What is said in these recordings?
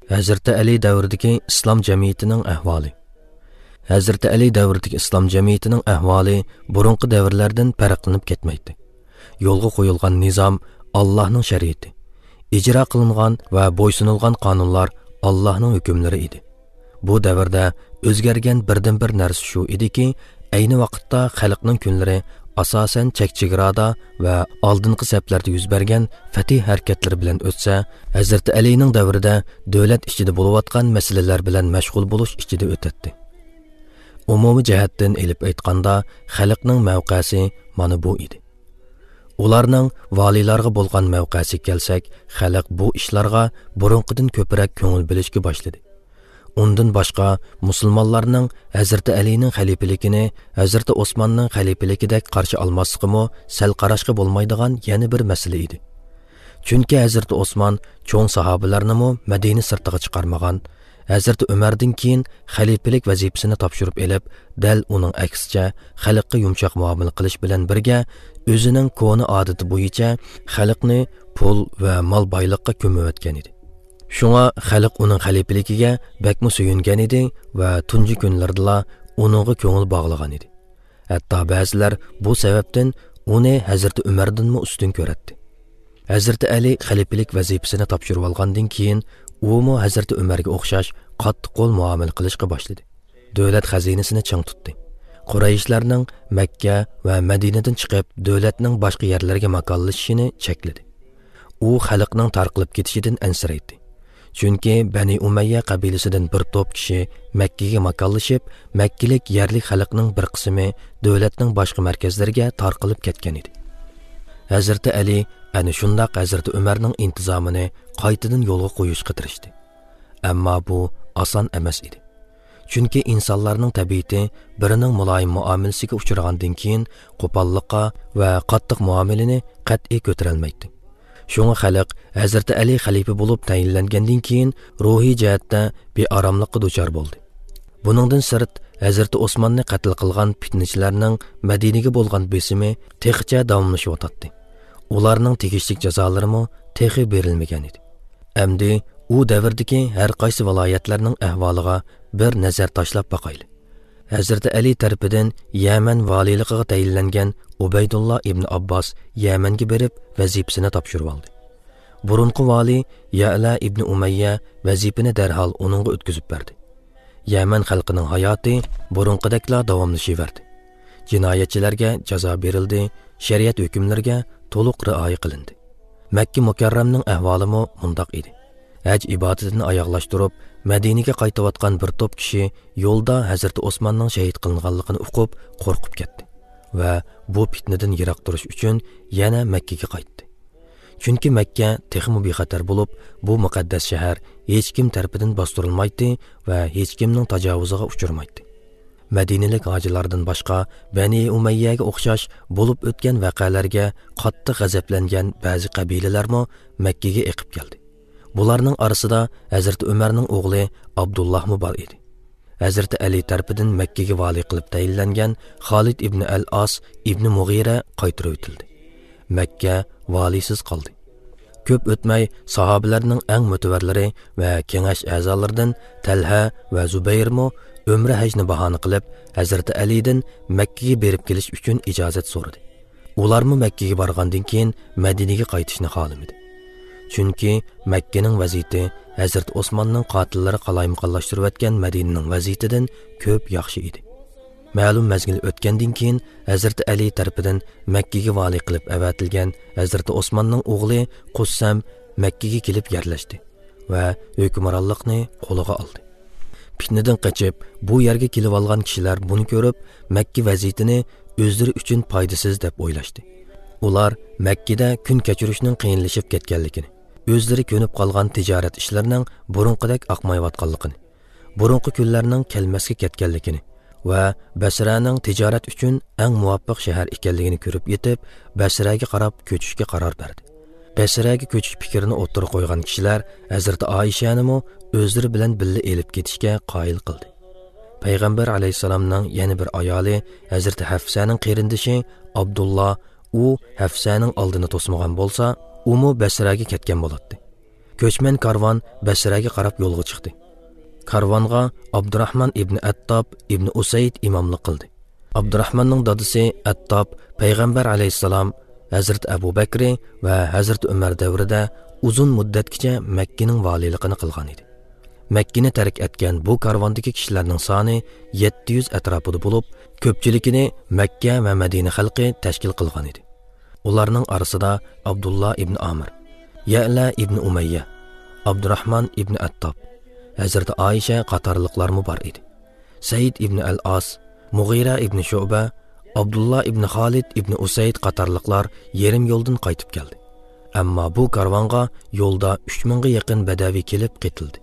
Hazreti Ali davridagi islom jamiyatining ahvoli. Hazreti Ali davridagi islom jamiyatining ahvoli burunqi davrlardan farqlanib ketmaydi. Yo'lga qo'yilgan nizam Allohning shariati. Ijro qilingan va bo'ysunilgan qonunlar Allohning hukmlari edi. Bu davrda o'zgargan birdan-bir narsa shu ediki, ayni vaqtda xalqning kunlari asosan chekchigirada va oldingi saflarda yuz bergan fatih harakatlari bilan o'tsa, Hazrati Alining davrida davlat ichida bo'layotgan masalalar bilan mashg'ul bo'lish ichida o'tadi. Umumiy jihatdan elib aytganda, xalqning mavqesi mana bu edi. Ularning valiylarga bo'lgan mavqesi kelsak, xalq bu ishlarga burunqidan ko'proq ko'ngil bilishga boshladi. Undan boshqa musulmonlarning Hazrati Alining xalifaligini Hazrati Osmonning xalifaligidek qarshi olmasligimi sal qarashga bo'lmaydigan yana bir masala edi. Chunki Hazrati Osmon cho'ng sahobalarni Madina sirtiga chiqarmagan, Hazrati Umardan keyin xalifalik vazifasini topshirib elib, dal uning aksicha xalqqa yumshoq muomala qilish bilan birga o'zining ko'ni odati bo'yicha xalqni pul va mol boyliqqa ko'mayotgan edi. Shunga xalq uning xalifaligiga bakmi suyungan edi va tunji kunlarda uningga ko'ngil bog'lagan edi. Hatto ba'zilar bu sababdan uni Hazrati Umardanmi ustun ko'radi. Hazrati Ali xalifalik vazifasini topshirib olgandan keyin u Hazrati Umarga o'xshash qattiq qo'l muomala qilishga boshladi. Davlat xazinasini chang tutdi. Qurayishlarning Makka va Madinadan chiqib, davlatning boshqa yerlarga makonlashishini chekladi. U xalqning tarqalib ketishidan ansiraydi. Chunki Bani Umayya qabilasidan bir to'p kishi Makkaga makonlashib, Makkalik yerlik xalqning bir qismi davlatning boshqa markazlariga tarqalib ketgan edi. Hazrati Ali ana shundaq Hazrati Umarning intizomini qaytadan yo'lga qo'yishga tirishdi. Ammo bu oson emas edi. Chunki insonlarning tabiati birining muloyim muomalasiga uchragandan keyin qo'pollikqa va qattiq muomalani qat'iy ko'tarolmaydi. Shunga xalq Hazrati Ali xalifa bo'lib tayinlangandan keyin ruhiy jihatda beoromlikqa duchor bo'ldi. Buningdan sirt Hazrati Osmonni qatl qilgan fitnachilarning Madinaga bo'lgan besimi texicha davomlashyotdi. Ularning tegishli jazolari texi berilmagan edi. Endi u davrdagi har qaysi viloyatlarning ahvoliga bir nazar tashlab boqaylik. Hazrati Ali tarafidan Yaman valiyligiga tayinlangan Ubaydullah ibn Abbos Yamanga berib vazifasini topshirib oldi. Burunqi vali Ya'la ibn Umayya vazifani darhol uningga o'tkazib berdi. Yaman xalqining hayoti burunqidakla davomlashaverdi. Jinoyatchilarga jazo berildi, shariat hukmlariga to'liq rioya qilindi. Makka mukarramning ahvoli mundoq edi. Haj ibodatini oyoqlashtirib, Madinaga qaytayotgan bir to'p kishi yo'lda Hazrati Osmonning shahid qilinganligini o'qib, qo'rqib ketdi va bu fitnadan yiroq turish uchun yana Makkaga qaytdi. Chunki Makka texmi bexatar bo'lib, bu muqaddas shahar hech kim tarafidan bostirilmaydi va hech kimning tajovuziga uchirmaydi. Madinalik hojilardan boshqa Bani Umayyaga o'xshash bo'lib o'tgan voqealarga qattiq g'azablangan ba'zi qabilalarmo Makkaga eqib keldi. Bularning orasida Hazrati Umarning o'g'li Abdullah bor edi. Hazrati Ali tarafidan Makkaga vali qilib tayinlangan Xolid ibn al-As ibn Mughira qaytarib o'tildi. Makka valisiz qoldi. Ko'p o'tmay sahobalarning eng mutavarlari va kengash a'zolaridan Talha va Zubayrmo umra hajni bahona qilib Hazrati Alidan Makkaga berib kelish uchun ijozat so'radi. Ularmi Makkaga borgandan keyin Madinaga qaytishni xohlamadi. Chunki Makkaning vaziyati Hazrat Osmonning qotillari qalaymaqonlashtirib o'tgan Madinaning vaziyatidan ko'p yaxshi edi. Ma'lum mazgil o'tgandan keyin Hazrat Ali tarafidan Makkaga vali qilib avatilgan Hazrat Osmonning o'g'li Qussam Makkaga kelib yerlashdi va hukmronlikni qo'liga oldi. Fitnadan qochib bu yerga kelib olgan kishilar buni ko'rib Makka vaziyatini o'zlari uchun foydasiz deb o'ylashdi. Ular Makkada kun kechirishning qiyinlashib ketganligini, o'zlari ko'nib qolgan tijorat ishlarining burunqidek oqmayotganligini, burunqi kunlarning kelmasga ketganligini va Basraning tijorat uchun eng muvaffaq shahar ekanligini ko'rib yetib, Basraga qarab ko'chishga qaror berdi. Basraga ko'chish fikrini o'ttirib qo'ygan kishilar Hazrat Oishani o'zlari bilan birga elib ketishga qoyil qildi. Payg'ambar alayhisalomning yana bir ayoli Hazrat Hafsaning qarindoshi Abdullah u Hafsaning oldini to'smagan bo'lsa, u Basraga ketgan bo'ladi. ko'chman karvon Basraga qarab yo'lga chiqdi. Karvonga Abdurrahman ibn Attob ibn Usayd imomlik qildi. Abdurrahmanning dadisi Attob payg'ambar alayhissalom, Hazrat Abu Bakr va Hazrat Umar davrida uzun muddatgacha Makkaning valiyligini qilgan edi. Makkani tark etgan bu karvondagi kishilarning soni 700 atrofida bo'lib, ko'pchiligini Makka va Madina xalqi tashkil qilgan edi. Ularning orasida Abdullah ibn Amr, Ya'la ibn Umayya, Abdurrahman ibn Attob, Hazrat Aisha qatorliqlarmi bor edi. Said ibn al-As, Mughira ibn Shu'ba, Abdullah ibn Khalid ibn Usayd qatorliqlar yarim yo'ldan qaytib keldi. Ammo bu karvonga yo'lda 3000 ga yaqin badaviy kelib ketildi.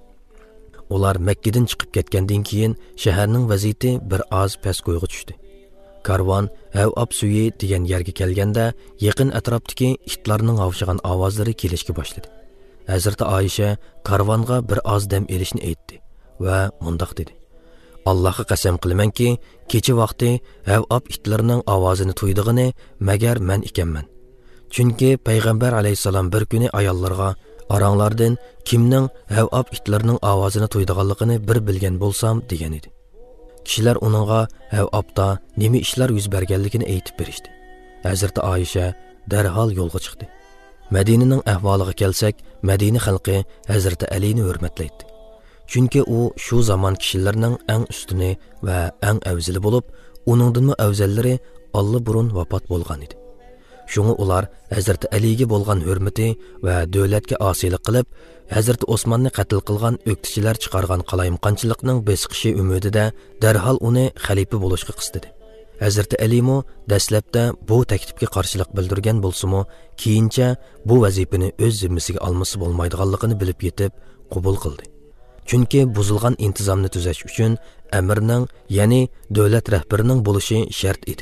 Ular Makkadan chiqib ketgandan keyin shaharning vaziyati bir oz past qo'yga tushdi. Karvon Havab suyi degan yerga kelganda yaqin atrofdagi itlarning havshagan ovozlari kelishga boshladi. Hazrat Aisha karvonga bir oz dam elishni aytdi va mundoq dedi: Allohga qasam qilamanki, kecha vaqti Havab itlarining ovozini tuydig'ini magar men ekanman. Chunki payg'ambar alayhisalom bir kuni ayollarga aranglardan kimning Havab itlarining ovozini tuydiganligini bir bilgan bo'lsam degan edi. Kishilar uningga Havabda nima ishlar yuz berganligini aytib berishdi. Hazrat Aisha darhol yo'lga chiqdi. Madinaning ahvoliga kelsak, Madina xalqi Hazrat Alini hurmatlaydi. Chunki u shu zamon kishilarining eng ustuni va eng afzali bo'lib, uningdanmi afzallari burun vafot bo'lgan edi. Shunga ular Hazrat Aliga bo'lgan hurmati va davlatga osiylik qilib, Hazrat Osmonni qatl qilgan o'qituvchilar chiqargan qalayimqonchilikning besqishi umidida darhol uni xalifa bo'lishga qistadi. Hazrat Alimo dastlabda bu taklifga qarshilik bildirgan bo'lsa-mu, keyincha bu vazifani o'z zimmasiga olmasi bo'lmaydiganligini bilib yetib qabul qildi. Chunki buzilgan intizomni tuzash uchun amirning, ya'ni davlat rahbarining bo'lishi shart edi.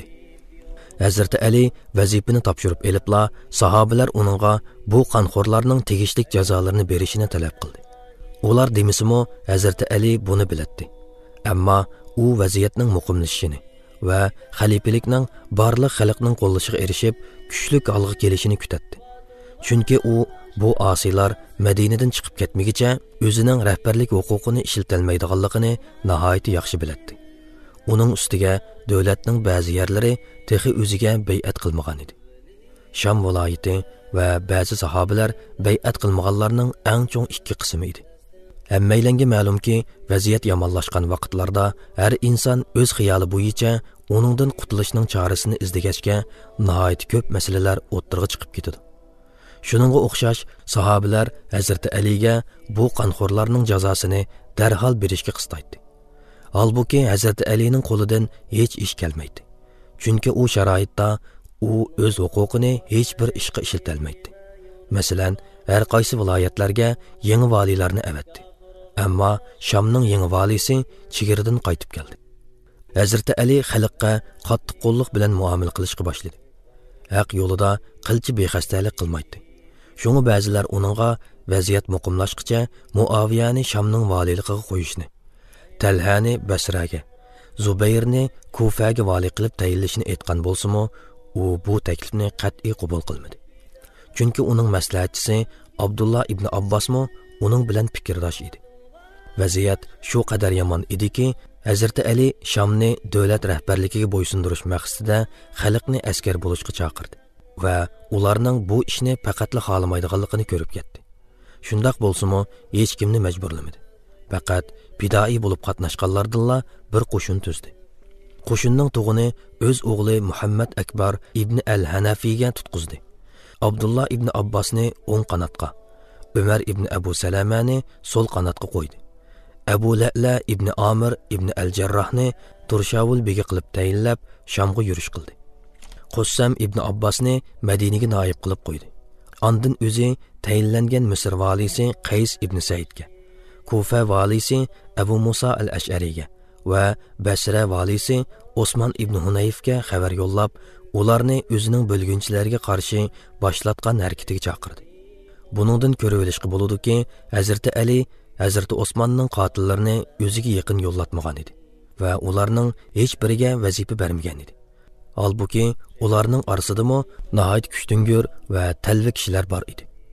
Hazrat Ali vazifani topshirib elibla, sahobalar uningga bu qonxo'rlarning tegishli jazolarini berishini talab qildi. Ular demisimi Hazrat Ali buni biladi. Ammo u vaziyatning muqimlashishini va xalifalikning barliq xalqning qo'llashiga erishib, kuchli holga kelishini kutadi. Chunki u bu osiylar Madinadan chiqib ketmagicha o'zining rahbarlik huquqini ishlatolmaydiganligini nihoyat yaxshi biladi. Uning ustiga davlatning ba'zi yerlari texi o'ziga bay'at qilmagan edi. Sham viloyati va ba'zi sahobalar bay'at qilmaganlarning eng cho'ng ikki qismi edi. Hammaylanga ma'lumki, vaziyat yomonlashgan vaqtlarda har inson o'z xiyoli bo'yicha uningdan qutulishning chorasini izlagachga nihoyat ko'p masalalar o'ttirg'i chiqib ketadi. Shuningga o'xshash sahobalar Hazrat Aliga bu qonxo'rlarning jazosini darhol berishga qistaydi. Halbuki Hazrat Alining qo'lidan hech ish kelmaydi. Chunki u sharoitda u o'z huquqini hech bir ishga ishlatolmaydi. Masalan, har qaysi viloyatlarga yangi valiylarni avatdi. Ammo Shamning yangi valisi chegaradan qaytib keldi. Hazrat Ali xalqqa qattiq qo'lliq bilan muomala qilishga boshladi. Haq yo'lida qilchi bexastalik qilmaydi. Shunga ba'zilar uningga vaziyat muqimlashqicha Muaviyani Shamning valiligiga qo'yishni, Talhani Basraga, Zubayrni Kufaga vali qilib tayinlashni aytgan bo'lsa-mu, u bu taklifni qat'iy qabul qilmadi. Chunki uning maslahatchisi Abdullah ibn Abbosmi uning bilan fikrdosh edi. Vaziyat shu qadar yomon ediki, Hazrat Ali Shamni davlat rahbarligiga bo'ysundirish maqsadida xalqni askar bo'lishga chaqirdi va ularning bu ishni faqatla xohlamaydiganligini ko'rib ketdi. Shundaq bo'lsa-mu, hech kimni majburlamadi. Faqat bidoi bo'lib qatnashganlardanla bir qo'shin tuzdi. Qo'shinning tug'ini o'z o'g'li Muhammad Akbar ibn al-Hanafiga tutqizdi. Abdullah ibn Abbosni o'ng qanotga, Umar ibn Abu Salamani so'l qanotga qo'ydi. Abu La'la ibn Amir ibn al-Jarrahni Turshavul begi qilib tayinlab Shamga yurish qildi. Qussam ibn Abbosni Madinaga noyib qilib qo'ydi. Ondan o'zi tayinlangan Misr valisi Qays ibn Saidga, Kufa valisi Abu Musa al-Ash'ariga va Basra valisi Osman ibn Hunayfga xabar yo'llab, ularni o'zining bo'lgunchilariga qarshi boshlatgan harakatiga chaqirdi. Buningdan ko'rib olishga bo'ladiki, Hazrat Ali Hazrat Osmanning qotillarini o'ziga yaqin yo'llatmagan edi va ularning hech biriga vazifa bermagan edi. Halbuki ularning orasidami nihoyat kuchtingur va talva kishilar bor edi.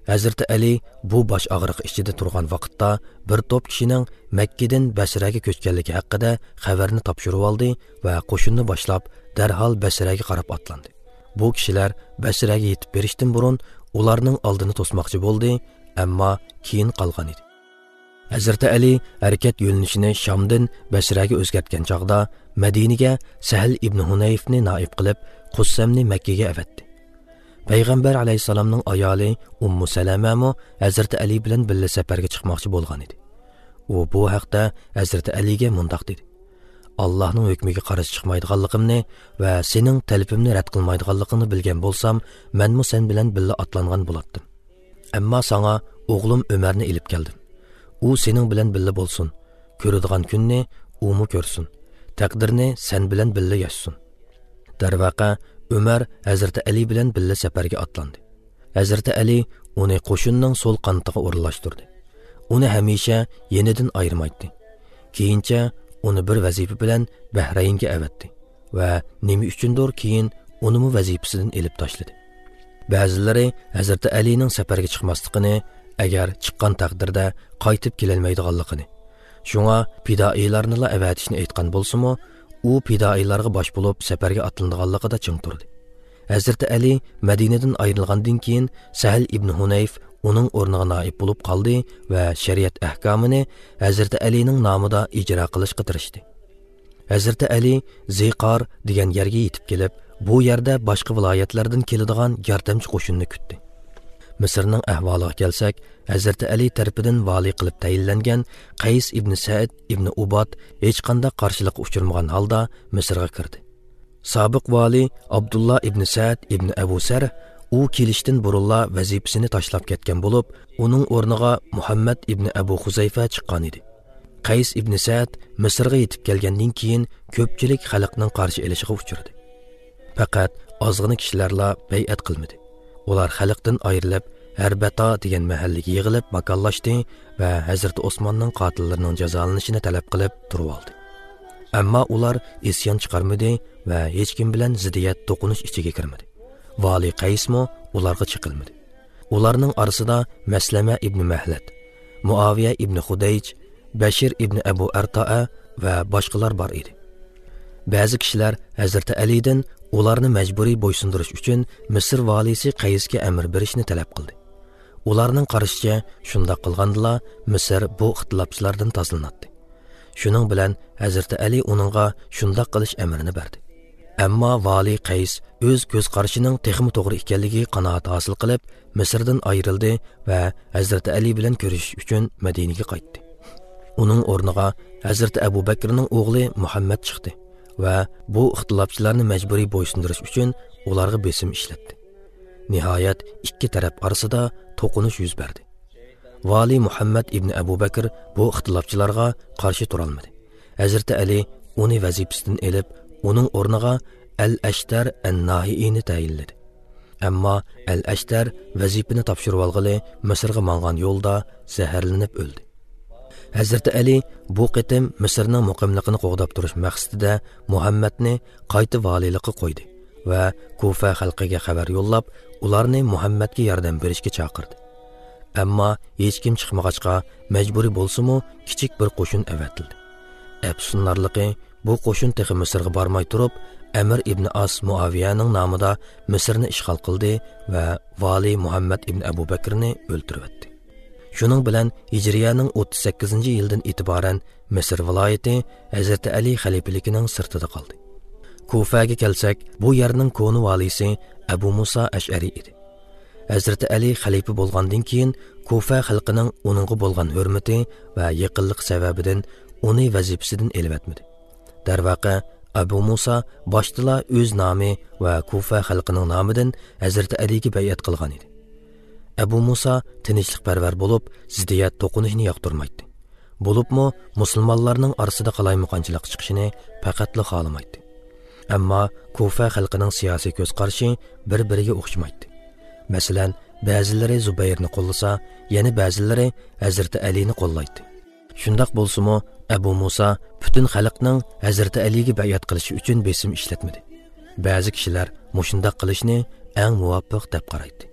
Hazreti Ali bu bosh og'riqi ichida turgan vaqtda bir to'p kishining Makkadan Basraga ko'chganligi haqida xabarni topshirib oldi va qo'shinni boshlab darhol Basraga qarab otlandi. Bu kishilar Basraga yetib berishdan burun ularning oldini to'smoqchi bo'ldi, ammo keyin qolgan edi. Hazreti Ali harakat yo'linishini Shamdan Basraga o'zgartgan chog'da Madinaga Sahl ibn Hunayfni naib qilib, Qussamni Makkaga avatdi. Payg'ambar alayhisalomning ayoli Ummu Salama mo Hazreti Ali bilan birga safarga chiqmoqchi bo'lgan edi. U bu haqda Hazreti Aliga mundaq dedi: Allohning hukmiga qarshi chiqmaydiganligimni va sening talabimni rad qilmaydiganligingni bilgan bo'lsam, menmo sen bilan birga otlangan bo'lardim. Ammo sana o'g'lim Umarni ilib keldim. U sening bilan birga bo'lsin. Ko'radigan kunni u ko'rsin. Taqdirni sen bilan birga yashsin. Darvaqa Umar Hazreti Ali bilan birga safarga otlandi. Hazreti Ali uni qo'shinning so'l qantiga o'rinlashtirdi. Uni hamisha yenidan ayirmaydi. Keyincha uni bir vazifa bilan Bahraynga avatdi va nima uchundir keyin uni vazifasidan elib tashladi. Ba'zilari Hazreti Alining safarga chiqmasligini, agar chiqqan taqdirda qaytib kelolmaydiganligini, shunga fidoilarni avatishni aytgan bo'lsa-mu, u fidoilarga bosh bo'lib safarga atlanganligida ching turdi. Hazreti Ali Madinadan ayrilgandan keyin Sahl ibn Hunayf uning o'rniga naib bo'lib qoldi va shariat ahkomini Hazreti Alining nomida ijro qilishga tirishdi. Hazreti Ali Ziqor degan yerga yetib kelib, bu yerda boshqa viloyatlardan keladigan yordamchi qo'shinni kutdi. Misrning ahvoliga kelsak, Hazreti Ali tarafidan vali qilib tayinlangan Qays ibn Sa'd ibn Ubad hech qanday qarshilik uchirmagan holda Misrga kirdi. Sobiq vali Abdullah ibn Sa'd ibn Abu Sar u kelishdan burunla vazifasini tashlab ketgan bo'lib, uning o'rniga Muhammad ibn Abu Huzayfa chiqqan edi. Qays ibn Sa'd Misrga yetib kelgandan keyin ko'pchilik xalqning qarshi elishiga uchradi. Faqat ozg'ina kishilarla bay'at qilmadi. Ular xalqdan ayrilib, Harbata degan mahallaga yig'ilib makonlashdi va Hazrat Osmonning qotillarining jazolanishini talab qilib turib oldi. Ammo ular isyon chiqarmadi va hech kim bilan ziddiyat to'qinish ichiga kirmadi. Vali Qaysmo ularga chiqilmadi. Ularning orasida Maslama ibn Mahlat, Muaviya ibn Xudayj, Bashir ibn Abu Arta'a va boshqalar bor edi. Ba'zi kishilar Hazrat Alidan ularni majburiy bo'ysundirish uchun Misr valisi Qaysga amr berishni talab qildi. Ularning qarashicha, shunda qilgandila Misr bu ixtilofchilardan tozalanadi. Shuning bilan Hazrat Ali uningga shunda qilish amrini berdi. Ammo vali Qays o'z ko'z qarashining texmi to'g'ri ekanligiga qanoat hosil qilib, Misrdan ayrildi va Hazrat Ali bilan ko'rishish uchun Madinaga qaytdi. Uning o'rniga Hazrat Abu Bakrning o'g'li Muhammad chiqdi va bu ixtilofchilarni majburiy bo'ysundirish uchun ularga besim ishlatdi. Nihoyat ikki taraf orasida to'qinish yuz berdi. Vali Muhammad ibn Abu Bakr bu ixtilofchilarga qarshi tura olmadi. Hazrat Ali uni vazifasidan elib, uning o'rniga Al-Ashtar an-Nahiini tayinladi. Ammo Al-Ashtar vazifani topshirib olg'ili Misrga mangan yo'lda zaharlanib o'ldi. Hazrat Ali bu qitim Misrning muqimligini qo'g'dab turish maqsadida Muhammadni qayta valiylikqa qo'ydi va Kufa xalqiga xabar yo'llab, ularni Muhammadga yordam berishga chaqirdi. Ammo hech kim chiqmag'achqa majburiy bo'lsa-mu, kichik bir qo'shin avatildi. Afsunlarligi bu qo'shin texi Misrga bormay turib, Amr ibn As Muaviyaning nomida Misrni ishg'ol qildi va vali Muhammad ibn Abu Bakrni o'ldirdi. Shuning bilan Hijriyaning 38-yildan e'tiboran Misr viloyati Hazrat Ali xalifaligining sirtida qoldi. Kufaga kelsak, bu yerning koni valisi Abu Musa Ash'ari edi. Hazrat Ali xalifa bo'lgandan keyin Kufa xalqining uningga bo'lgan hurmati va yaqinlik sababidan uni vazifasidan elib etmadi. Darvaqa Abu Musa boshda o'z nomi va Kufa xalqining nomidan Hazrat Aliga bay'at qilgan edi. Abu Musa tinchlikparvar bo'lib, ziddiyat to'qinishni yoqtirmaydi. Bo'libmi, musulmonlarning orasida qalaymuqanchilik chiqishini faqatla xohlamaydi. Ammo Kufa xalqining siyosiy ko'z qarashi bir-biriga o'xshamaydi. Masalan, ba'zilari Zubayrni qo'llasa, yana ba'zilari Hazrat Alini qo'llaydi. Shundaq bo'lsa-mu, Abu Musa butun xalqning Hazrat Aliga bay'at qilishi uchun besim ishlatmadi. Ba'zi kishilar mushundaq qilishni eng muvofiq deb qaraydi.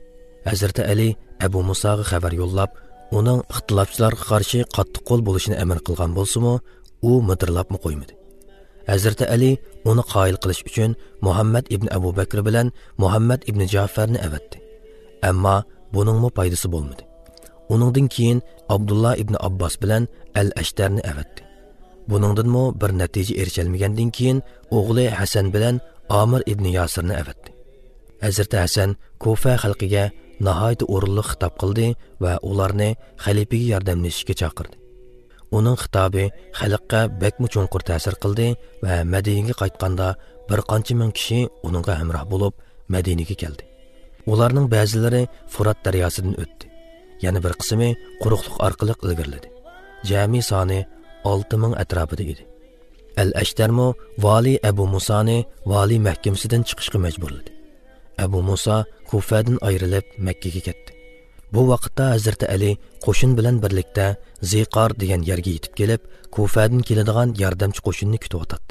Hazreti Ali Abu Musaga xabar yo'llab, uning ixtilofchilarga qarshi qattiq qo'l bo'lishini amr qilgan bo'lsa-mu, u midirlabmi qo'ymadi. Hazreti Ali uni qoyil qilish uchun Muhammad ibn Abu Bakr bilan Muhammad ibn Ja'farni avatdi. Ammo buningmi foydasi bo'lmadi. Uningdan keyin Abdullah ibn Abbas bilan Al-Ashtarni avatdi. Buningdanmi bir natija erishilmagandan keyin o'g'li Hasan bilan Amir ibn Yasirni avatdi. Hazreti Hasan Kufa xalqiga nihoyat o'rinli xitob qildi va ularni xalifaga yordamlashishga chaqirdi. Uning xitobi xalqqa bakmi cho'nqur ta'sir qildi va Madinaga qaytganda bir qancha ming kishi uningga hamroh bo'lib Madinaga keldi. Ularning ba'zilari Furat daryosidan o'tdi. Yana bir qismi quruqlik orqali ilgirladi. Jami soni 6000 atrofida edi. Al-Ashtarmo vali Abu Musani vali mahkamasidan chiqishga majburladi. Abu Musa Kufadan ayrilib Makkaga ketdi. Bu vaqtda Hazreti Ali qo'shin bilan birlikda Ziqar degan yerga yetib kelib, Kufadan keladigan yordamchi qo'shinni kutib o'tdi.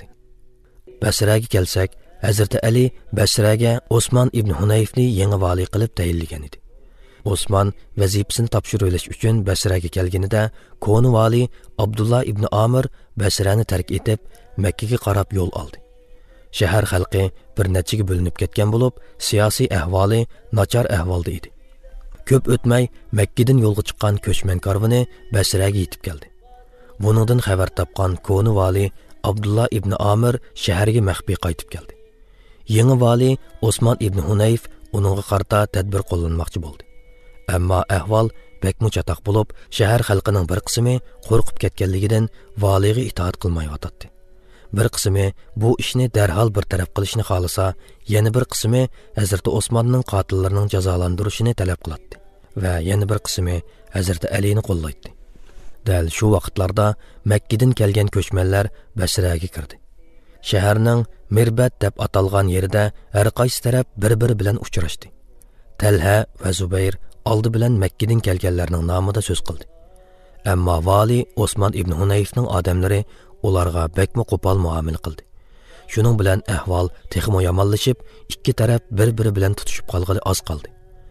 Basraga kelsak, Hazreti Ali Basraga Osman ibn Hunayfni yangi vali qilib tayinlagan edi. Osman vazifasini topshirilish uchun Basraga kelganida, koni vali Abdullah ibn Amir Basrani tark etib, Makkaga qarab yo'l oldi. Shahar xalqi bir nechaga bo'linib ketgan bo'lib, siyosiy ahvoli nachar ahvolda edi. Ko'p o'tmay Makkadan yo'lga chiqqan ko'chman karvoni Basraga yetib keldi. Buningdan xabar topgan koni vali Abdullah ibn Amir shaharga maxfiy qaytib keldi. Yangi vali Osman ibn Hunayf uningga qarta tadbir qo'llanmoqchi bo'ldi. Ammo ahvol bakmu chatoq bo'lib, shahar xalqining bir qismi qo'rqib ketganligidan valiga itoat qilmayotdi. Bir qismi bu ishni darhol bir taraf qilishni xolasa, yana bir qismi Hazrat Osmonning qotillarining jazolantirishini talab qiladi va yana bir qismi Hazrat Alini qo'llaydi. Dal shu vaqtlarda Makkadan kelgan ko'chmanlar Basraga kirdi. Shaharning Mirbat deb atalgan yerida har qaysi taraf bir-biri bilan uchrashdi. Talha va Zubayr oldi bilan Makkadan kelganlarning nomida so'z qildi. Ammo vali Osman ibn Hunayfning odamlari ularga bakmi qo'pol muomala qildi. Shuning bilan ahvol texmo yomonlashib, ikki taraf bir-biri bilan tutishib qolgani oz qoldi.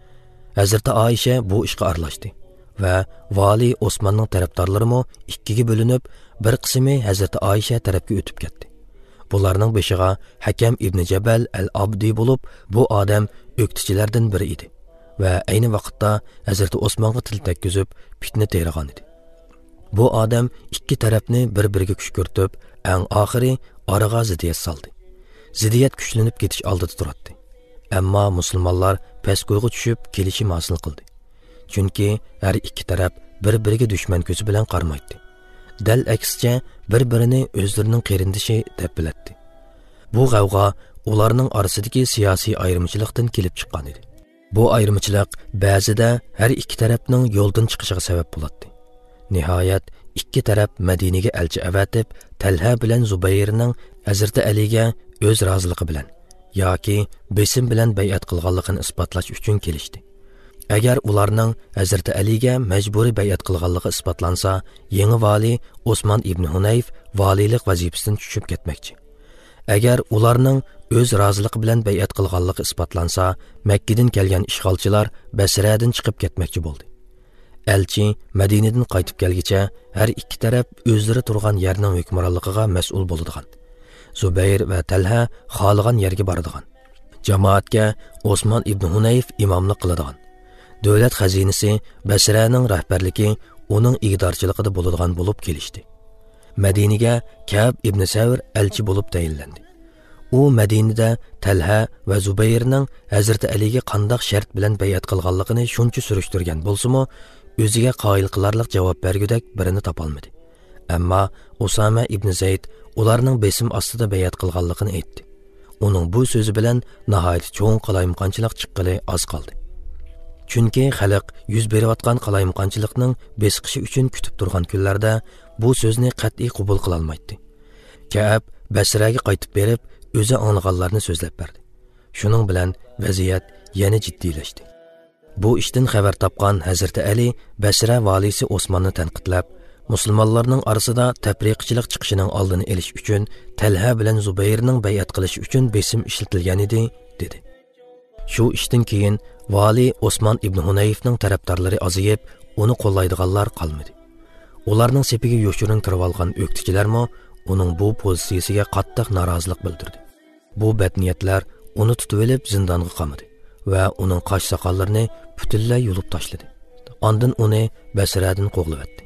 Hazrat Aisha bu ishga aralashdi va vali Osmanning tarafdorlari ikkiga bo'linib, bir qismi Hazrat Aisha tarafga o'tib ketdi. Bularning beshiga Hakam ibn Jabal al-Abdi bo'lib, bu odam o'qituvchilardan biri edi va ayni vaqtda Hazrat Osmonga til tekkizib, fitna tayyorgan edi. Bu odam ikki tarafni bir-biriga kuch ko'rtib, eng oxiri oraga ziddiyat soldi. Ziddiyat kuchlanib ketish oldida turadi. Ammo musulmonlar pasgo'yga tushib kelishim hosil qildi. Chunki har ikki taraf bir-biriga dushman ko'zi bilan qarmaydi. Dal aksicha bir-birini o'zlarining qarindishi deb biladi. Bu g'avg'o ularning orasidagi siyosiy ayrimchilikdan kelib chiqqan edi. Bu ayrimchilik ba'zida har ikki tarafning yo'ldan chiqishiga sabab bo'ladi. Nihoyat ikki taraf Madinaga elchi avatib, Talha bilan Zubayrning Hazrat Aliga o'z roziligi bilan yoki besim bilan bay'at qilganligini isbotlash uchun kelishdi. Agar ularning Hazrat Aliga majburiy bay'at qilganligi isbotlansa, yangi vali Osman ibn Hunayf valilik vazifasidan tushib ketmoqchi. Agar ularning o'z roziligi bilan bay'at qilganligi isbotlansa, Makkadan kelgan ishg'olchilar Basradan chiqib ketmoqchi bo'ldi. Elchi Madinadan qaytib kelgicha har ikki taraf o'zlari turgan yerning hukmronligiga mas'ul bo'ladigan. Zubayr va Talha xohlagan yerga boradigan. Jamoatga Osman ibn Hunayf imomlik qiladigan. Davlat xazinasi Basraning rahbarligi uning igdorchiligida bo'ladigan bo'lib kelishdi. Madinaga Ka'b ibn Savr elchi bo'lib tayinlandi. U Madinada Talha va Zubayrning Hazrat Aliga qanday shart bilan bay'at qilganligini shuncha surishtirgan bo'lsa-mu, o'ziga qoyil qilarlik javob bergudak birini topolmadi. Ammo Usama ibn Zayd ularning besim ostida bay'at qilganligini aytdi. Uning bu so'zi bilan nihoyat cho'ng qalaymqonchilik chiqqili oz qoldi. Chunki xalq yuz berayotgan qalaymqonchilikning besqishi uchun kutib turgan kunlarda bu so'zni qat'iy qabul qila olmaydi. Ka'b Basraga qaytib berib, o'zi anglaganlarni so'zlab berdi. Shuning bilan vaziyat yana jiddiylashdi. Bu ishdan xabar topgan Hazrat Ali Basra valisi Osmonni tanqidlab, musulmonlarning orasida tafriqchilik chiqishining oldini olish uchun Talha bilan Zubayrning bay'at qilishi uchun besim ishlatilgan edi, dedi. Shu ishdan keyin vali Osman ibn Hunayfning tarafdorlari azayib, uni qo'llaydiganlar qolmadi. Ularning sepiga yo'shirin kirib olgan o'qituvchilarmo uning bu pozitsiyasiga qattiq norozilik bildirdi. Bu badniyatlar uni tutib olib zindonga qamadi va uning qosh soqollarini butunlay yulib tashladi. Ondan uni Basradan qo'g'livatdi.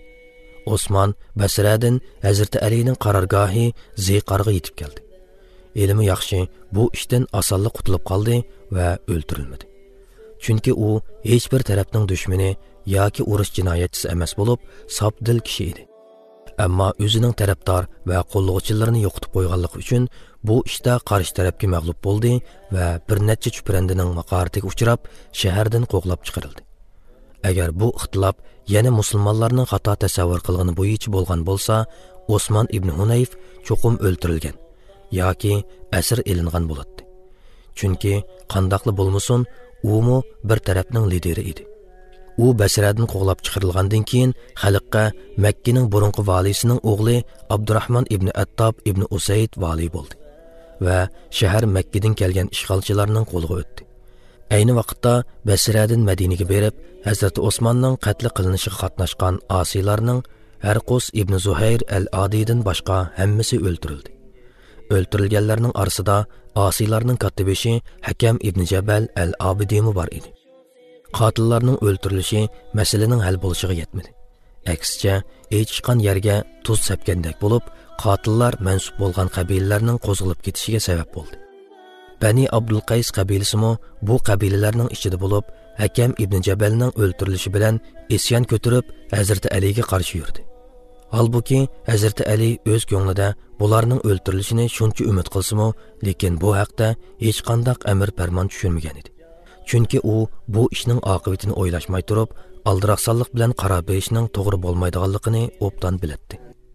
Osman Basradan Hazrat Alining qarorgohi Ziqarga yetib keldi. Ilmi yaxshi bu ishdan osonlik qutulib qoldi va o'ldirilmadi. Chunki u hech bir tarafning dushmani yoki urush jinoyatchisi emas bo'lib, sopdil kishi edi. Ammo o'zining tarafdor va qo'llovchilarini yo'qotib qo'yganligi uchun bu ishda qarshi tarafga mag'lub bo'ldi va bir necha chuprandining maqoratiga uchrab, shahardan qo'g'lab chiqarildi. Agar bu ixtilof yana musulmonlarning xato tasavvur qilgani bo'yicha bo'lgan bo'lsa, Osman ibn Hunayf cho'qim o'ldirilgan yoki asir elingan bo'ladi. Chunki qandoqli bo'lmasin, u bir tarafning lideri edi. U Basradan qo'g'lab chiqarilgandan keyin xalqqa Makkaning burunqi valisining o'g'li Abdurrahmon ibn Attob ibn Usayd vali bo'ldi va shahar Makkadan kelgan ishg'olchilarning qo'liga o'tdi. Ayni vaqtda Basradan Madinaga berib, Hazrat Osmonning qatl qilinishiga qatnashgan asiylarning Harqus ibn Zuhayr al-Adiydan boshqa hammasi o'ldirildi. O'ldirilganlarning orasida asiylarning katibishi Hakam ibn Jabal al-Abidimi bor edi. Qatillarning o'ldirilishi masalaning hal bo'lishiga yetmadi. Aksicha, echqan yerga tuz sepgandek bo'lib, qatillar mansub bo'lgan qabilalarning qo'zg'alib ketishiga sabab bo'ldi. Bani Abdul Qays qabilasimi bu qabilalarning ichida bo'lib, Hakam ibn Jabalning o'ldirilishi bilan isyon ko'tarib, Hazrat Aliga qarshi yurdi. Halbuki Hazrat Ali o'z ko'nglida bularning o'ldirilishini shuncha umid qilsa-mu, lekin bu haqda hech qanday amr farmon tushirmagan edi. Chunki u bu ishning oqibatini o'ylashmay turib, aldiraqsonlik bilan qaror berishning to'g'ri bo'lmaydiganligini obdan biladi.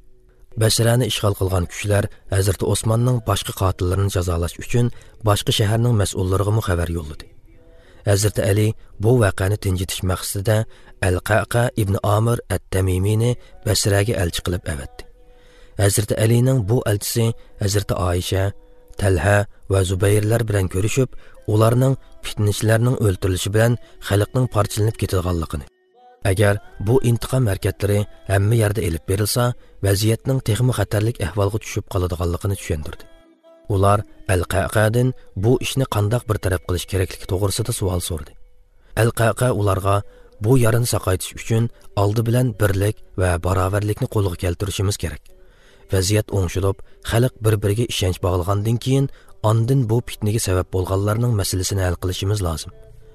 Basrani ishg'ol qilgan kuchlar Hazrat Osmonning boshqa qotillarini jazolash uchun boshqa shaharning mas'ullariga xabar yo'lladi. Hazrat Ali bu voqeani tinchitish maqsadida Al-Qaqa ibn Amir at-Tamimini Basraga elchi qilib avatdi. Hazrat Alining bu elchisi Hazrat Aisha, Talha va Zubayrlar bilan ko'rishib, ularning fitnachilarining o'ldirilishi bilan xalqning parchalanib ketadiganligini, agar bu intiqom harakatlari hamma yerda elib berilsa, vaziyatning texmi xatarlik ahvolga tushib qoladiganligini tushuntirdi. Ular Al-Qaqadan bu ishni qandoq bir taraf qilish kerakligi to'g'risida savol so'radi. Al-Qaqa ularga bu yarini saqaytish uchun oldi bilan birlik va barobarlikni qo'lga keltirishimiz kerak. Vaziyat o'ngshilib, xalq bir-biriga ishonch bog'lagandan keyin ondan bu fitnaga sabab bo'lganlarning masalasini hal qilishimiz lozim.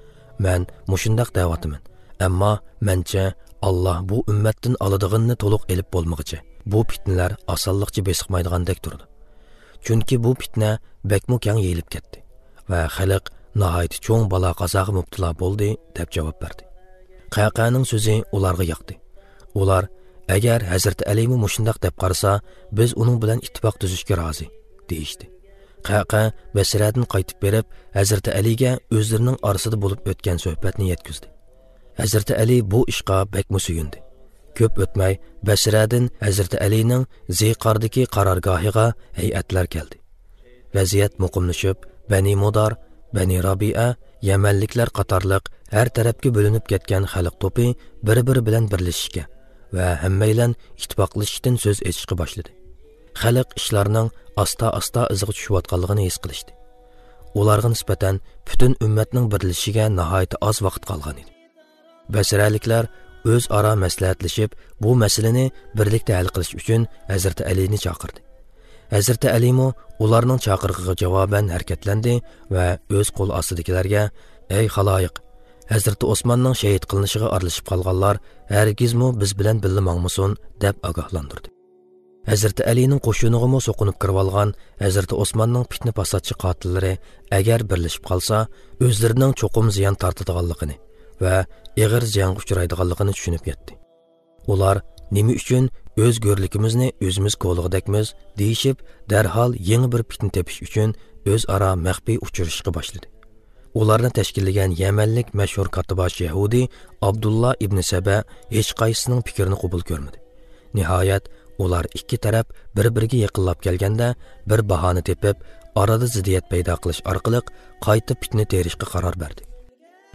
Men mushundaq da'vatiman. Ammo mencha Alloh bu ummatdan oladiganini to'liq elib bo'lmoqchi. Bu fitnalar osonlikcha besiqmaydigandek turdi. Chunki bu fitna bakmu keng yeyilib ketdi va xalq nihoyat cho'ng balo qazoga mubtalo bo'ldi deb javob berdi. Qaqaning so'zi ularga yoqdi. Ular agar Hazrat Ali mushundaq deb qarasa, biz uning bilan ittifoq tuzishga rozi deyishdi. Qaqa Basradan qaytib berib, Hazrat Aliga o'zlarining orasida bo'lib o'tgan suhbatni yetkazdi. Hazrat Ali bu ishqa bakmu suyundi. Ko'p o'tmay Basradan Hazrat Alining Ziqardagi qarorgohiga hay'atlar keldi. Vaziyat muqimlashib, Bani Mudar, Bani Rabi'a, Yamanliklar qatorliq har tarafga bo'linib ketgan xalq to'pi bir-biri bilan birlashishga va hammaylan ittifoqlashishdan so'z etishga boshladi. Xalq ishlarning asta-asta iziga tushayotganligini his qilishdi. Ularga nisbatan butun ummatning birlashishiga nihoyat oz vaqt qolgan edi. Basraliklar o'z ara maslahatlashib, bu masalani birlikda hal qilish uchun Hazrat Alini chaqirdi. Hazrat Ali ularning chaqirig'iga javoban harakatlandi va o'z qo'l ostidagilarga: "Ey xaloyiq, Hazrat Osmonning shahid qilinishiga aralashib qolganlar hargizmi biz bilan birga mangmasin" deb ogohlantirdi. Hazrat Alining qo'shiniga so'qinib kirib olgan Hazrat Osmonning fitna fasodchi qotillari agar birlashib qolsa, o'zlarining cho'qim ziyon tortadiganligini va ig'ir jangga uchraydiganligini tushunib yetdi. Ular nima uchun o'z go'rligimizni o'zimiz qo'lg'idakmiz deyishib, darhol yangi bir fitna tepish uchun o'zaro maxfiy uchrashishga boshladi. Ularni tashkillagan Yamanlik mashhur katibosh Yahudi Abdullah ibn Saba hech qaysisining fikrini qabul ko'rmadi. Nihoyat ular ikki taraf bir-biriga yaqinlab kelganda bir bahona tepib, orada ziddiyat paydo qilish orqali qayta fitna terishga qaror berdi.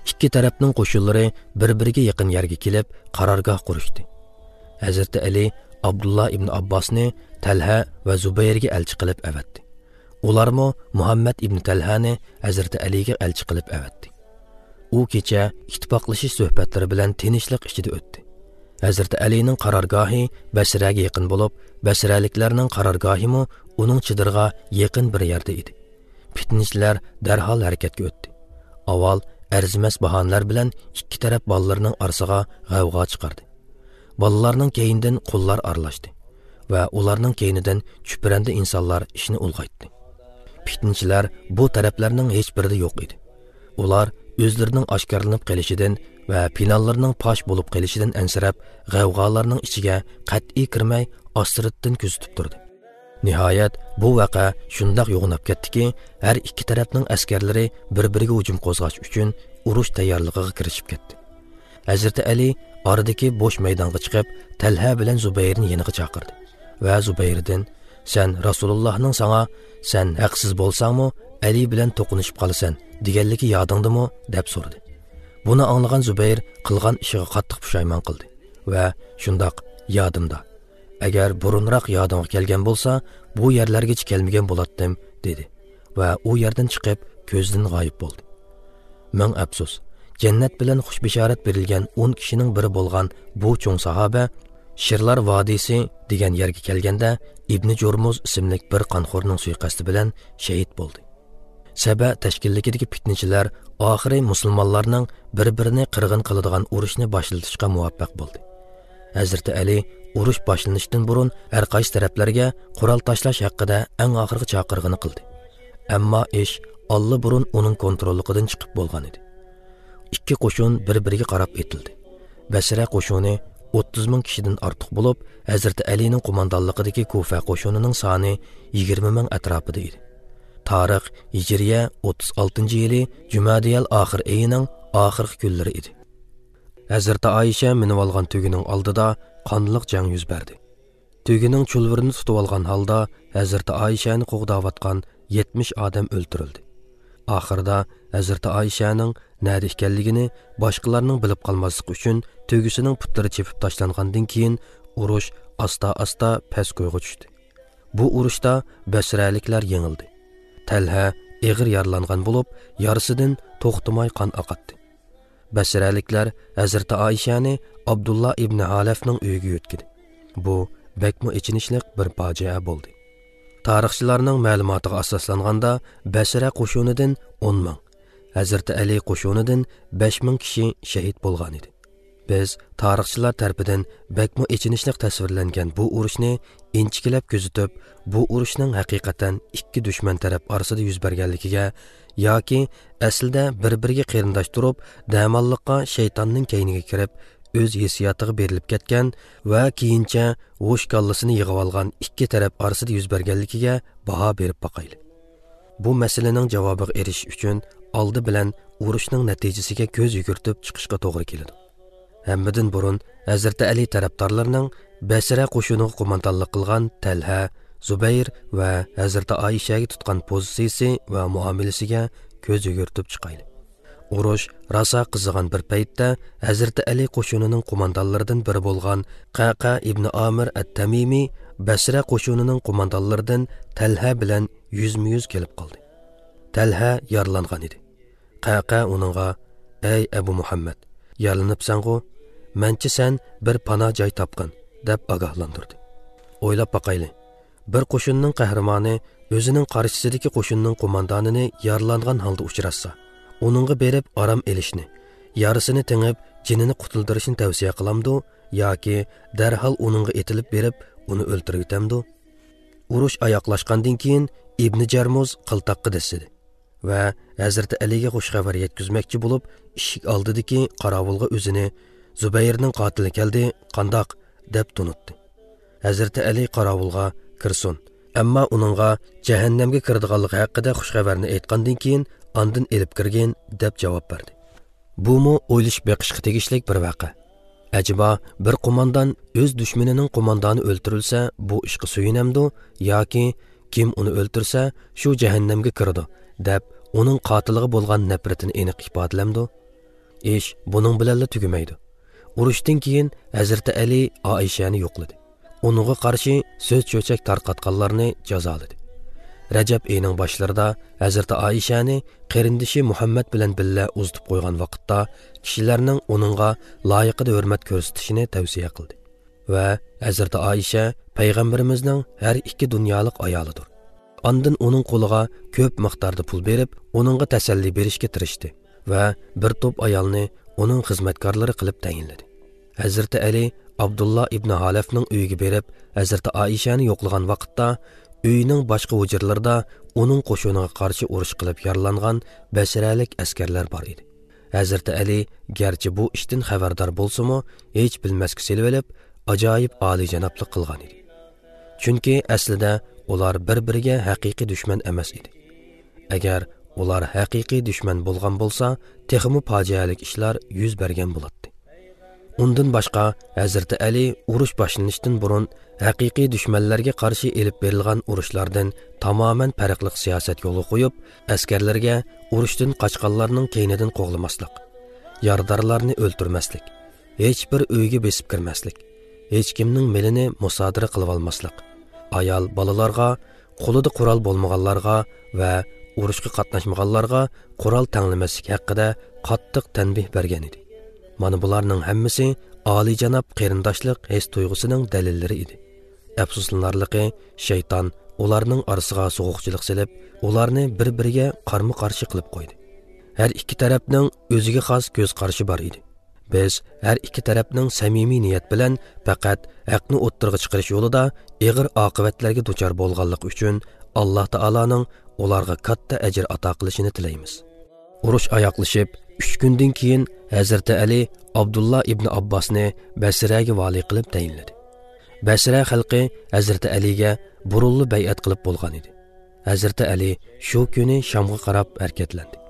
ikki tarafning qo'shinlari bir-biriga yaqin yerga kelib, qarorgoh qurishdi. Hazrat Ali Abdullah ibn Abbosni Talha va Zubayrga elchi qilib avatdi. Ularmo Muhammad ibn Talhani Hazrat Aliga elchi qilib avatdi. U kecha ittifoqlashish suhbatlari bilan tinchlik ichida o'tdi. Hazrat Alining qarorgohi Basraga yaqin bo'lib, Basraliklarning qarorgohimi uning chidirga yaqin bir yerda edi. Fitnachlar darhol harakatga o'tdi. Avval arzimas bahonalar bilan ikki taraf bolalarning orasiga g'avg'o chiqardi. Bolalarning keyindan qullar aralashdi va ularning keyinidan chupranda insonlar ishni ulg'aytdi. Fitnachlar bu taraflarning hech birida yo'q edi. Ular o'zlarining oshkorlanib qolishidan va finallarning fosh bo'lib qolishidan ansirab, g'avg'olarning ichiga qat'iy kirmay ostirdan kuzatib turdi. Nihoyat bu vaqa shundoq yo'g'inab ketdiki, har ikki tarafning askarlari bir-biriga hujum qo'zg'ash uchun urush tayyorligiga kirishib ketdi. Hazrat Ali oradagi bo'sh maydonga chiqib, Talha bilan Zubayrni yeniga chaqirdi va Zubayrdan: "Sen Rasulullohning sana sen haqsiz bo'lsangmi, Ali bilan to'qinishib qolasan, deganligi yodingdimi?" deb so'radi. Buni anglagan Zubayr qilgan ishiga qattiq pushaymon qildi va "Shundoq, yodimda. Agar burunroq yodimga kelgan bo'lsa, bu yerlargacha kelmagan bo'lardim" dedi va u yerdan chiqib ko'zdan g'oyib bo'ldi. Ming afsus, jannat bilan xush bishorat berilgan 10 kishining biri bo'lgan bu cho'ng sahoba Shirlar vodiysi degan yerga kelganda Ibn Jurmuz ismli bir qonxo'rning suiqasdi bilan shahid bo'ldi. Saba tashkilligidagi fitnachilar oxiri musulmonlarning bir-birini qirg'in qiladigan urushni boshlatishga muvaffaq bo'ldi. Hazrat Ali urush boshlanishdan burun har qaysi taraflarga qurol tashlash haqida eng oxirgi chaqirig'ini qildi. Ammo ish alla burun uning kontrolligidan chiqib bo'lgan edi. Ikki qo'shin bir-biriga qarab etildi. Basra qo'shini 30 ming kishidan ortiq bo'lib, Hazrat Alining qo'mondonligidagi Kufa qo'shinining soni 20 ming atrofida edi. Tarix Hijriya 36-yili Jumadiyal oxir oyining oxirgi kunlari edi. Hazrat Aisha minib olgan tugining oldida qonliq jang yuz berdi. Tugining chulvirini tutib olgan holda Hazrat Aishani qo'g'dayotgan 70 odam o'ldirildi. Oxirida Hazrat Aishaning nada ekanligini boshqalarning bilib qolmasligi uchun tugisining putlari chepib tashlangandan keyin urush asta-asta past qo'yga tushdi. Bu urushda Basraliklar yengildi. Talha eg'ir yaralangan bo'lib, yarasidan to'xtamay qon oqatdi. Basraliklar Hazrat Aishani Abdullah ibn Halafning uyiga yo'tkidi. Bu bakmo ichinishlik bir fojia bo'ldi. Tarixchilarning ma'lumotiga asoslanganda Basra qo'shinidan 10 ming, Hazrat Ali qo'shinidan 5 ming kishi shahid bo'lgan edi. Biz tarixchilar tarafidan bakmo ichinishlik tasvirlangan bu urushni inchikilab kuzatib, bu urushning haqiqatan ikki dushman taraf orasida yuz berganligiga yoki aslida bir-biriga qarindosh turib, damonliqqa shaytonning kayniga kirib, o'z hissiyotiga berilib ketgan va keyincha o'sh kallasini yig'ib olgan ikki taraf orasida yuz berganligiga baho berib boqaylik. Bu masalaning javobiga erishish uchun oldi bilan urushning natijasiga ko'z yugurtib chiqishga to'g'ri keladi. Hammadan burun Hazrat Ali tarafdorlarining Basra qo'shiniga qo'mondonlik qilgan Talha, Zubayr va Hazrat Aishaga tutgan pozitsiyasi va muomalasiga ko'z yugurtib chiqaylik. Urush rosa qizigan bir paytda Hazrat Ali qo'shinining qo'mondonlaridan biri bo'lgan Qaqa ibn Amir at-Tamimi Basra qo'shinining qo'mondonlaridan Talha bilan yuzma-yuz kelib qoldi. Talha yaralangan edi. Qaqa uningga: "Ey Abu Muhammad, yaralanibsan-ku, menchi sen bir panoh joy topqin" deb ogohlantirdi. O'ylab boqayli. Bir qo'shinning qahramoni o'zining qarshisidagi qo'shinning qo'mondonini yaralangan holda uchratsa, uningga berib aram elishni, yarasini tengib, jinini qutuldirishni tavsiya qilamdi yoki darhol uningga etilib berib, uni o'ldirib Urush oyoqlashgandan keyin Ibn Jarmuz qiltaqqa desidi va Hazrat Aliga xush xabar yetkazmoqchi bo'lib, eshik oldidagi qorovulga o'zini Zubayrning qotili keldi, qandoq deb tunutdi. Hazrat Ali qorovulga kirsin, ammo uningga jahannamga kiradiganligi haqida xush xabarni aytgandan keyin andin elib kirgan deb javob berdi. Bumu o'ylish beqishga tegishlik bir vaqa. Acaba bir qo'mondon o'z dushmanining qo'mondoni o'ldirilsa, bu ishga suyunamdi yoki kim uni o'ldirsa, shu jahannamga kiradi deb uning qotiliga bo'lgan nafratini aniq ifodalamdi? ish buning bilan tugamaydi. Urushdan keyin Hazrati Ali Oishani yo'qladi. Uningga qarshi so'z cho'chak tarqatganlarni jazoladi. Rajab oyining boshlarida Hazrati Oishani qarindishi Muhammad bilan billa uzitib qo'ygan vaqtda kishilarning uningga loyiqida hurmat ko'rsatishini tavsiya qildi. Va Hazrati Oisha payg'ambarimizning har ikki dunyolik ayolidir. Ondan uning qo'liga ko'p miqdorda pul berib, uningga tasalli berishga tirishdi va bir to'p ayolni uning xizmatkorlari qilib tayinladi. Hazrati Ali Abdullah ibn Halafning uyiga berib, Hazrati Oishani yo'qlagan vaqtda uyining boshqa hujrlarida uning qo'shiniga qarshi urush qilib yaralangan basralik askarlar bor edi. Hazrati Ali garchi bu ishdan xabardor bo'lsa-mu, hech bilmasga selib olib, ajoyib oliyjanoblik qilgan edi. Chunki aslida ular bir-biriga haqiqiy dushman emas edi. Agar ular haqiqiy dushman bo'lgan bo'lsa, texmi fojialik ishlar yuz bergan bo'ladi. Undan boshqa Hazrati Ali urush boshlanishdan burun haqiqiy dushmanlarga qarshi elib berilgan urushlardan tamoman farqli siyosat yo'li qo'yib, askarlarga urushdan qochqanlarning keynidan qo'g'lamaslik, yordorlarni o'ltirmaslik, hech bir uyga besib kirmaslik, hech kimning milini musodara qilib olmaslik, ayol bolalarga, qo'lida qurol bo'lmaganlarga va urushga qatnashmaganlarga qurol tanlamaslik haqida qattiq tanbih bergan edi. Mana bularning hammasi oliyjanob qarindoshlik his tuyg'usining dalillari edi. Afsuslanarligi, shayton ularning orasiga so'g'uqchilik silib, ularni bir-biriga qarma-qarshi qilib qo'ydi. Har ikki tarafning o'ziga xos ko'z qarashi bor edi. Biz har ikki tarafning samimiy niyat bilan faqat haqni o'ttirg'i chiqarish yo'lida og'ir oqibatlarga duchor bo'lganlik uchun Alloh taolaning ularga katta ajr ato qilishini tilaymiz. Urush oyoqlashib 3 kundan keyin Hazrati Ali Abdullah ibn Abbosni Basraga vali qilib tayinladi. Basra xalqi Hazrati Aliga burunli bay'at qilib bo'lgan edi. Hazrati Ali shu kuni Shamga qarab harakatlandi.